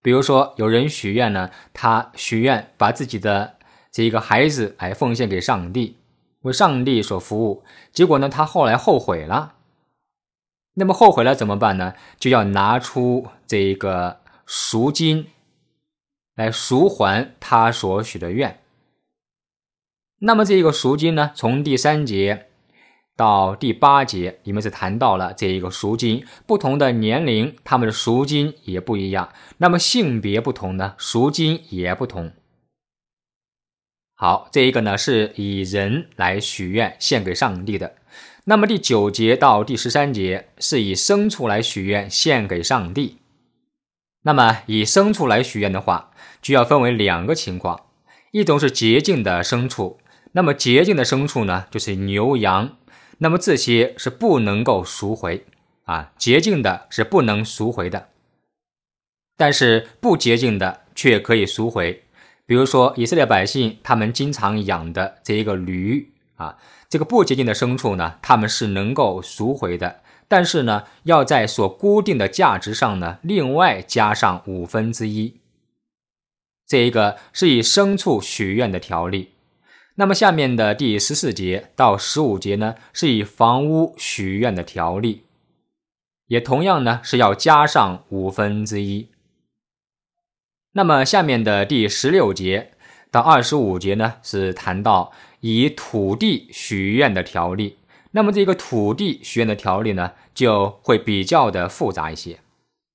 比如说有人许愿呢，他许愿把自己的这一个孩子哎奉献给上帝，为上帝所服务，结果呢他后来后悔了，那么后悔了怎么办呢？就要拿出这个赎金来赎还他所许的愿。那么这个赎金呢，从第三节到第八节里面是谈到了这一个赎金，不同的年龄他们的赎金也不一样，那么性别不同呢，赎金也不同。好，这一个呢是以人来许愿献给上帝的。那么第九节到第十三节是以牲畜来许愿献给上帝。那么以牲畜来许愿的话，就要分为两个情况，一种是洁净的牲畜，那么洁净的牲畜呢就是牛羊，那么这些是不能够赎回啊，洁净的是不能赎回的，但是不洁净的却可以赎回。比如说以色列百姓他们经常养的这一个驴啊，这个不洁净的牲畜呢，他们是能够赎回的，但是呢要在所固定的价值上呢另外加上五分之一。这一个是以牲畜许愿的条例。那么下面的第十四节到十五节呢，是以房屋许愿的条例，也同样呢是要加上五分之一。那么下面的第十六节到二十五节呢，是谈到以土地许愿的条例。那么这个土地许愿的条例呢，就会比较的复杂一些。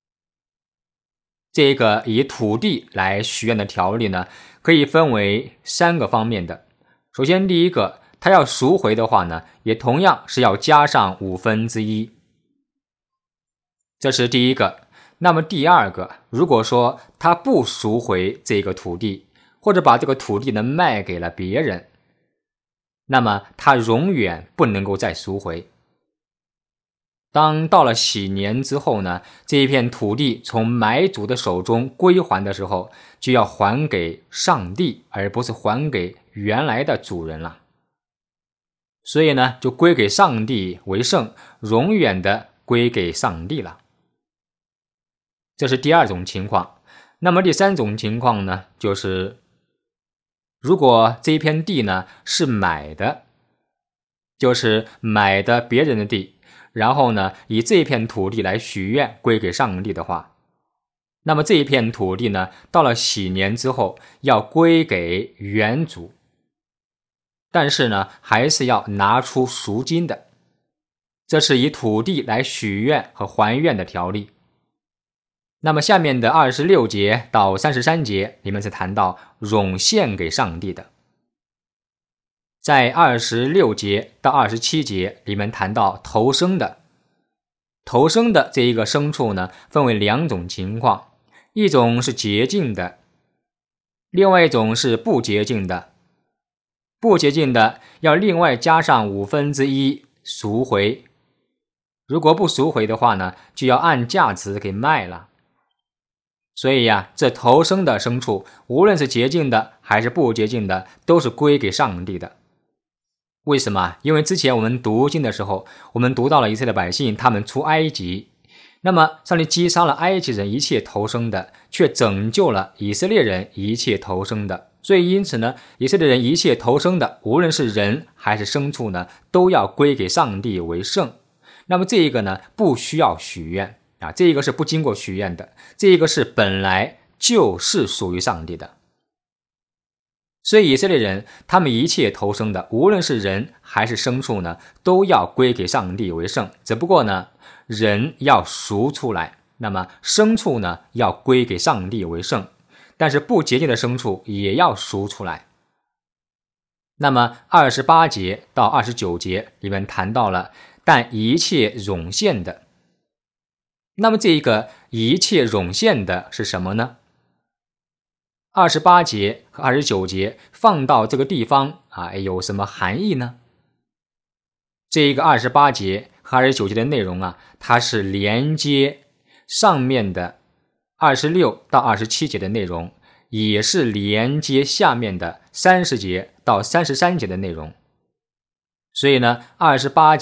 这个以土地来许愿的条例呢，可以分为三个方面的。首先第一个，他要赎回的话呢，也同样是要加上五分之一，这是第一个。那么第二个，如果说他不赎回这个土地，或者把这个土地呢卖给了别人，那么他永远不能够再赎回。当到了禧年之后呢，这一片土地从买主的手中归还的时候，就要还给上帝，而不是还给原来的主人了。所以呢，就归给上帝为圣，永远的归给上帝了。这是第二种情况。那么第三种情况呢，就是如果这一片地呢是买的，就是买的别人的地，然后呢以这片土地来许愿归给上帝的话，那么这一片土地呢到了禧年之后要归给原主，但是呢还是要拿出赎金的。这是以土地来许愿和还愿的条例。那么下面的二十六节到三十三节里面是谈到冗献给上帝的。在二十六节到二十七节里面谈到头生的。头生的这一个牲畜呢，分为两种情况，一种是洁净的，另外一种是不洁净的。不洁净的要另外加上五分之一赎回，如果不赎回的话呢，就要按价值给卖了。所以呀、啊，这头生的牲畜，无论是洁净的还是不洁净的，都是归给上帝的。为什么？因为之前我们读经的时候，我们读到了以色列百姓他们出埃及，那么上帝击杀了埃及人一切头生的，却拯救了以色列人一切头生的。所以因此呢，以色列人一切头生的，无论是人还是牲畜呢，都要归给上帝为圣。那么这一个呢，不需要许愿啊，这一个是不经过许愿的，这一个是本来就是属于上帝的。所以以色列人他们一切头生的，无论是人还是牲畜呢，都要归给上帝为圣。只不过呢，人要赎出来，那么牲畜呢要归给上帝为圣，但是不洁净的牲畜也要赎出来。那么二十八节到二十九节里面谈到了但一切冗献的。那么这一个一切冗献的是什么呢？二十八节和二十九节放到这个地方啊，有什么含义呢？这一个二十八节和二十九节的内容啊，它是连接上面的二十六到二十七节的内容，也是连接下面的三十节到三十三节的内容。所以呢，二十八节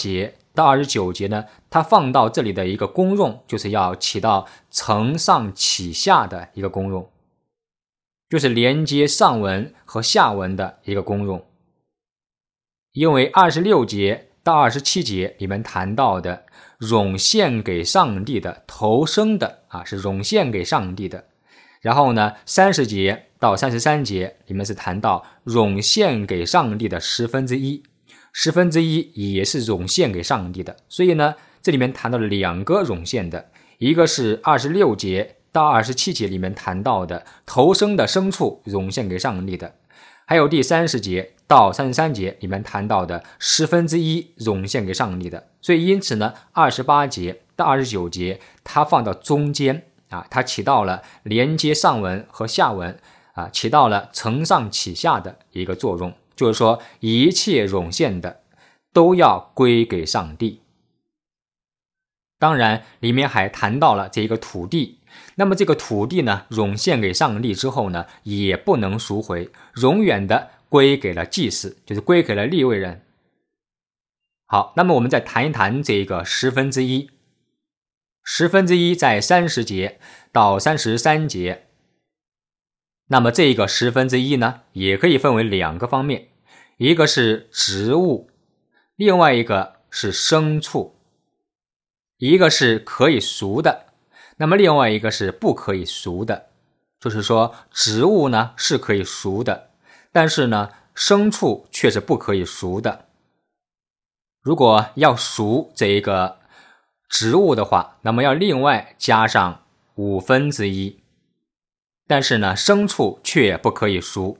到二十九节呢，它放到这里的一个功用，就是要起到承上启下的一个功用，就是连接上文和下文的一个功用。因为二十六节到二十七节里面谈到的涌现给上帝的头生的啊，是涌现给上帝的。然后呢，三十节到三十三节里面是谈到涌现给上帝的十分之一，十分之一也是涌现给上帝的。所以呢，这里面谈到了两个涌现的，一个是二十六节到二十七节里面谈到的头生的牲畜涌现给上帝的，还有第三十节到三十三节里面谈到的十分之一涌现给上帝的。所以因此呢，二十八节到二十九节它放到中间啊，它起到了连接上文和下文啊，起到了承上启下的一个作用，就是说一切涌现的都要归给上帝。当然里面还谈到了这个土地，那么这个土地呢，涌现给上帝之后呢，也不能赎回，永远的归给了祭司，就是归给了利未人。好，那么我们再谈一谈这个十分之一。十分之一在三十节到三十三节，那么这个十分之一呢，也可以分为两个方面，一个是植物，另外一个是牲畜，一个是可以赎的，那么另外一个是不可以赎的。就是说植物呢是可以赎的，但是呢牲畜却是不可以赎的。如果要赎这一个植物的话，那么要另外加上五分之一，但是呢牲畜却不可以赎。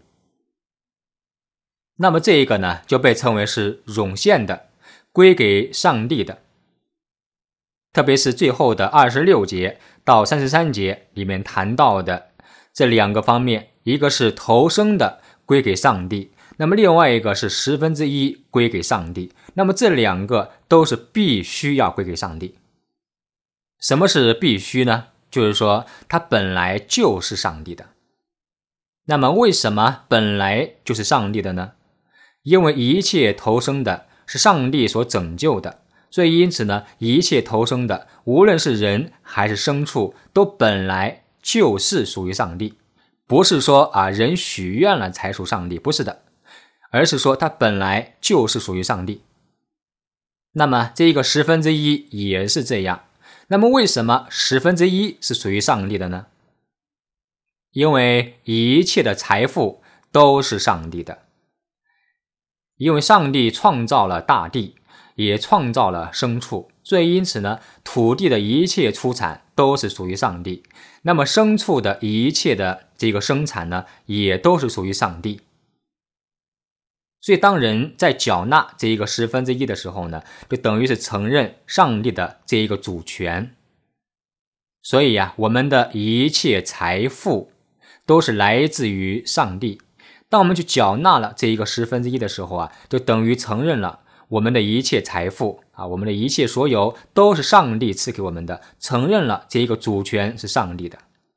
那么这一个呢就被称为是涌现的，归给上帝的。特别是最后的二十六节到三十三节里面谈到的这两个方面，一个是头生的归给上帝，那么另外一个是十分之一归给上帝，那么这两个都是必须要归给上帝。什么是必须呢？就是说它本来就是上帝的。那么为什么本来就是上帝的呢？因为一切投生的是上帝所拯救的，所以因此呢，一切投生的无论是人还是牲畜，都本来就是属于上帝。不是说啊人许愿了才属上帝，不是的，而是说它本来就是属于上帝。那么这一个十分之一也是这样。那么为什么十分之一是属于上帝的呢？因为一切的财富都是上帝的。因为上帝创造了大地，也创造了牲畜，所以因此呢，土地的一切出产都是属于上帝。那么牲畜的一切的这个生产呢，也都是属于上帝。所以当人在缴纳这一个十分之一的时候呢，就等于是承认上帝的这一个主权。所以呀、啊，我们的一切财富都是来自于上帝。当我们去缴纳了这一个十分之一的时候啊，就等于承认了我们的一切财富啊，我们的一切所有都是上帝赐给我们的，承认了这一个主权是上帝的。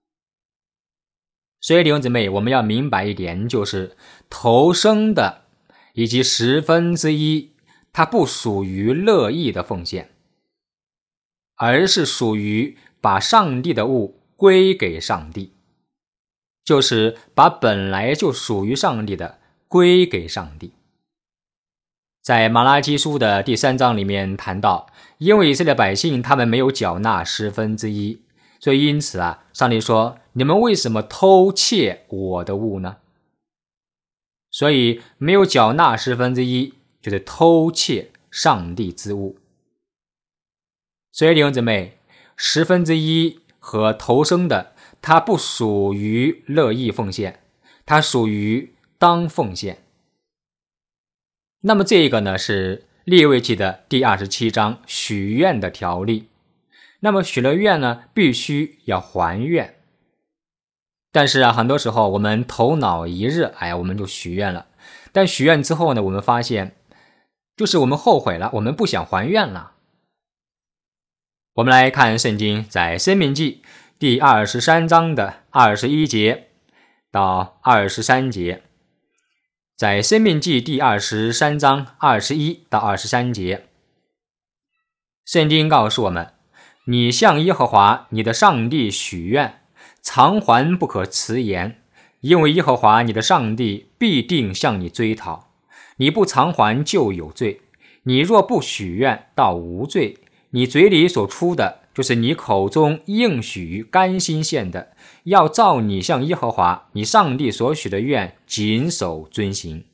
所以弟兄姊妹，我们要明白一点，就是投生的以及十分之一，它不属于乐意的奉献，而是属于把上帝的物归给上帝，就是把本来就属于上帝的归给上帝。在马拉基书的第三章里面谈到，因为以色列百姓他们没有缴纳十分之一，所以因此啊，上帝说，你们为什么偷窃我的物呢？所以没有缴纳十分之一，就是偷窃上帝之物。所以弟兄姊妹，十分之一和投生的，它不属于乐意奉献，它属于当奉献。那么这个呢，是利未记的第二十七章许愿的条例。那么许了愿呢，必须要还愿。但是啊，很多时候我们头脑一热，哎呀，我们就许愿了。但许愿之后呢，我们发现，就是我们后悔了，我们不想还愿了。我们来看圣经，在申命记第二十三章的二十一节到二十三节。在申命记第二十三章二十一到二十三节， 圣经告诉我们，你向耶和华你的上帝许愿，偿还不可迟延，因为耶和华你的上帝必定向你追讨，你不偿还就有罪，你若不许愿，倒无罪，你嘴里所出的就是你口中应许甘心献的，要照你向耶和华你上帝所许的愿谨守遵行。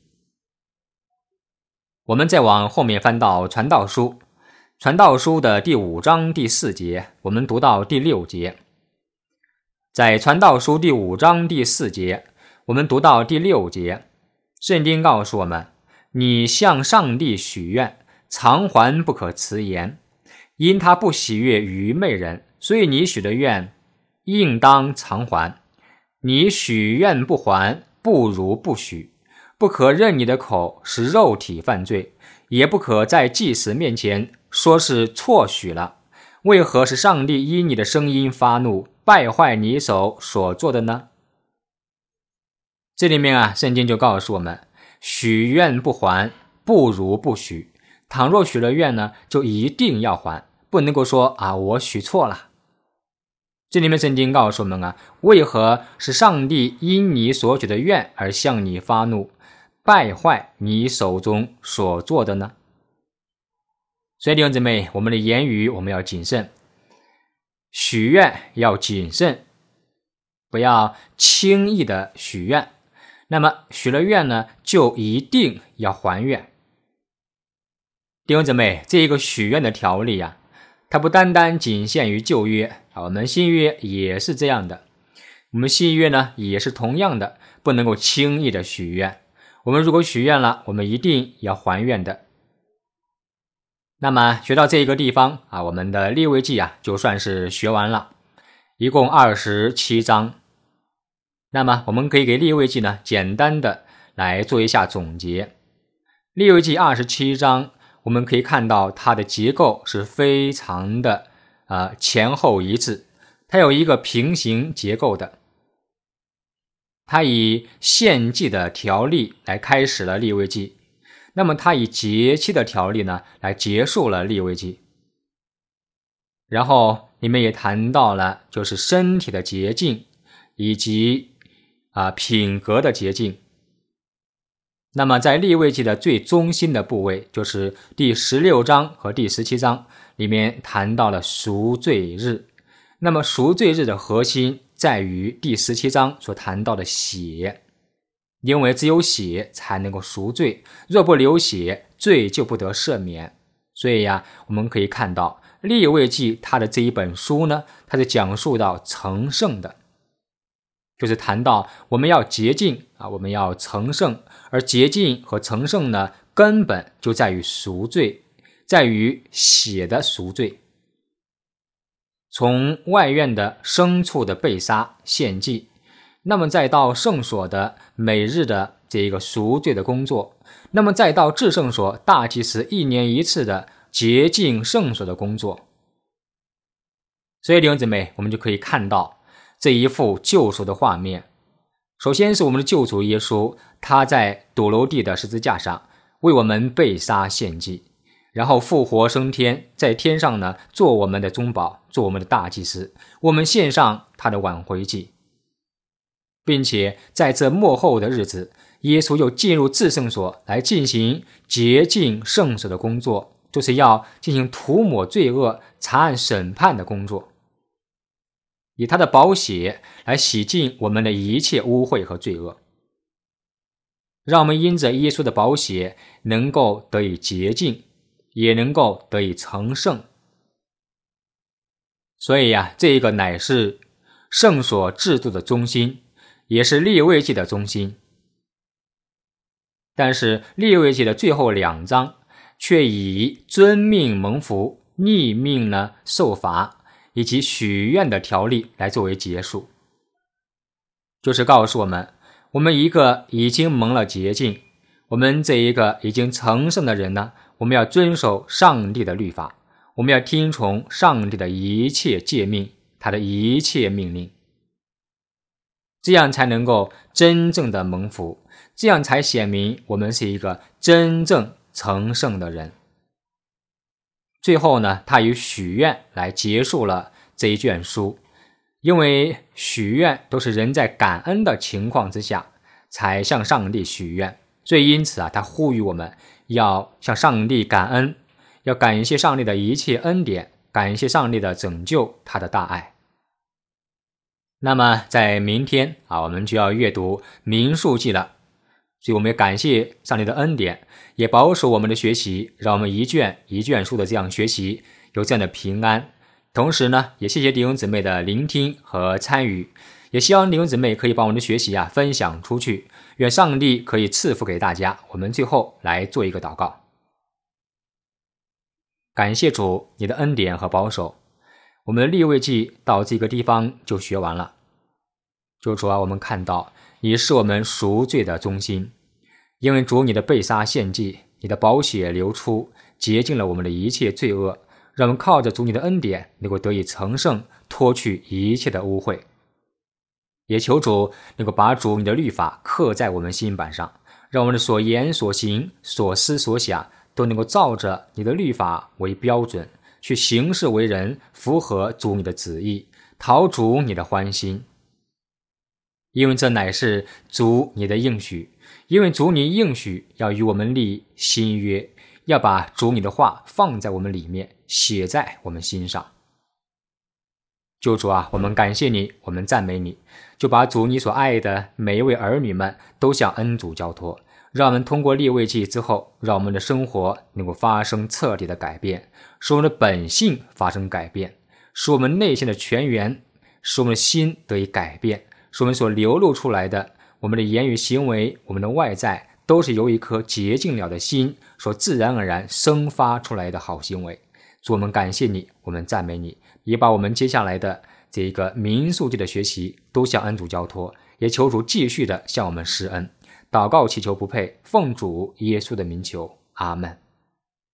我们再往后面翻到传道书，传道书的第五章第四节，我们读到第六节。在传道书第五章第四节，我们读到第六节，圣经告诉我们，你向上帝许愿，偿还不可迟延，因他不喜悦愚昧人，所以你许的愿应当偿还。你许愿不还，不如不许。不可任你的口使肉体犯罪，也不可在祭司面前说是错许了。为何是上帝因你的声音发怒，败坏你手所做的呢？这里面啊，圣经就告诉我们，许愿不还，不如不许。倘若许了愿呢，就一定要还，不能够说啊，我许错了。这里面圣经告诉我们啊，为何是上帝因你所许的愿而向你发怒，败坏你手中所做的呢？所以弟兄姊妹，我们的言语我们要谨慎，许愿要谨慎，不要轻易的许愿。那么许了愿呢，就一定要还愿。弟兄姊妹，这一个许愿的条例啊，它不单单仅限于旧约啊，我们新约也是这样的。我们新约呢，也是同样的，不能够轻易的许愿。我们如果许愿了，我们一定要还愿的。那么学到这一个地方啊，我们的利未记啊，就算是学完了，一共二十七章。那么我们可以给利未记呢，简单的来做一下总结。利未记二十七章，我们可以看到它的结构是非常的呃前后一致，它有一个平行结构的。它以献祭的条例来开始了利未记，那么它以节期的条例呢来结束了利未记。然后里面也谈到了就是身体的洁净以及啊品格的洁净。那么在利未记的最中心的部位，就是第十六章和第十七章里面谈到了赎罪日。那么赎罪日的核心在于第十七章所谈到的血，因为只有血才能够赎罪，若不流血，罪就不得赦免。所以呀，我们可以看到利未记它的这一本书呢，它是讲述到成圣的，就是谈到我们要洁净啊，我们要成圣，而洁净和成圣呢，根本就在于赎罪，在于血的赎罪。从外院的牲畜的被杀献祭，那么再到圣所的每日的这个赎罪的工作，那么再到至圣所大祭司一年一次的洁净圣所的工作。所以弟兄姊妹，我们就可以看到这一幅救赎的画面。首先是我们的救主耶稣，他在堵楼地的十字架上为我们被杀献祭，然后复活升天，在天上呢做我们的中保，做我们的大祭司，我们献上他的挽回祭。并且在这末后的日子，耶稣又进入至圣所来进行洁净圣所的工作，就是要进行涂抹罪恶、查案审判的工作，以他的宝血来洗净我们的一切污秽和罪恶，让我们因着耶稣的宝血能够得以洁净，也能够得以成圣。所以呀、啊，这个乃是圣所制度的中心，也是利未记的中心。但是利未记的最后两章却以遵命蒙福、逆命呢受罚以及许愿的条例来作为结束，就是告诉我们，我们一个已经蒙了洁净，我们这一个已经成圣的人呢，我们要遵守上帝的律法，我们要听从上帝的一切诫命，他的一切命令，这样才能够真正的蒙福，这样才显明我们是一个真正成圣的人。 最后呢，他以许愿来结束了这一卷书。因为许愿都是人在感恩的情况之下才向上帝许愿，所以因此啊，他呼吁我们要向上帝感恩，要感谢上帝的一切恩典，感谢上帝的拯救，他的大爱。那么在明天啊，我们就要阅读民数记了，所以我们也感谢上帝的恩典，也保守我们的学习，让我们一卷一卷书的这样学习，有这样的平安。同时呢，也谢谢弟兄姊妹的聆听和参与，也希望弟兄姊妹可以把我们的学习啊分享出去，愿上帝可以赐福给大家。我们最后来做一个祷告。感谢主你的恩典和保守，我们的利未记到这个地方就学完了。就主啊，我们看到你是我们赎罪的中心，因为主你的被杀献祭，你的宝血流出，洁净了我们的一切罪恶，让我们靠着主你的恩典能够得以成圣，脱去一切的污秽。也求主能够把主你的律法刻在我们心板上，让我们的所言所行所思所想都能够照着你的律法为标准，去行事为人，符合主你的旨意，讨主你的欢心。因为这乃是主你的应许，因为主你应许要与我们立新约，要把主你的话放在我们里面，写在我们心上。救主啊，我们感谢你，我们赞美你，就把主你所爱的每一位儿女们都向恩主交托，让我们通过利未记之后，让我们的生活能够发生彻底的改变，使我们的本性发生改变，使我们内心的泉源，使我们的心得以改变，使我们所流露出来的我们的言语行为，我们的外在都是由一颗洁净了的心所自然而然生发出来的好行为。主，我们感谢你，我们赞美你，也把我们接下来的这一个民数记的学习都向恩主交托，也求主继续的向我们施恩。祷告祈求不配，奉主耶稣的名求，阿们。